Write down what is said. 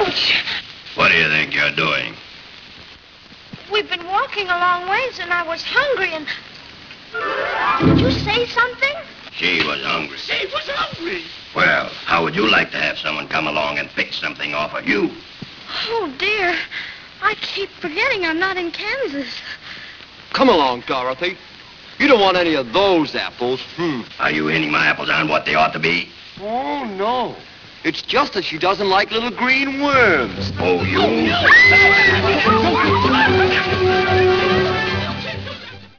Ouch! What do you think you're doing? We've been walking a long ways, and I was hungry, and... Did you say something? She was hungry. She was hungry. Well, how would you like to have someone come along and pick something off of you? Oh, dear. I keep forgetting I'm not in Kansas. Come along, Dorothy. You don't want any of those apples. Are you hitting my apples on what they ought to be? Oh, no. It's just that she doesn't like little green worms. Oh, you...